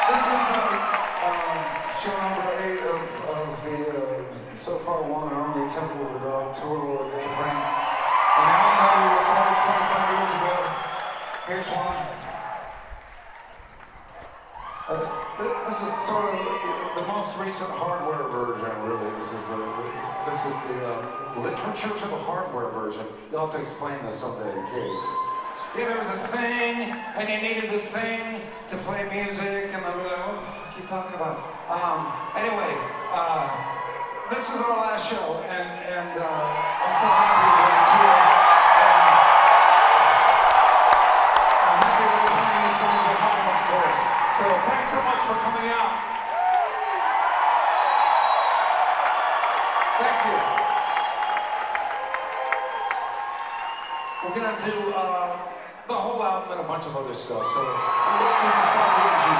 This is show number 8 of the so far one and only Temple of the Dog tour where we get to bring an album that we recorded 25 years ago. Here's one. This is sort of the most recent hardware version, really. This is the literature to the hardware version. You'll have to explain this someday to kids. Yeah, there was a thing, and you needed the thing to play music, and they'll be like, what the fuck are you talking about? Anyway, this is our last show, and I'm so happy that it's here. I'm happy that we're playing these songs at home, of course. So thanks so much for coming out. Thank you. We're gonna do the whole album and a bunch of other stuff. So this is called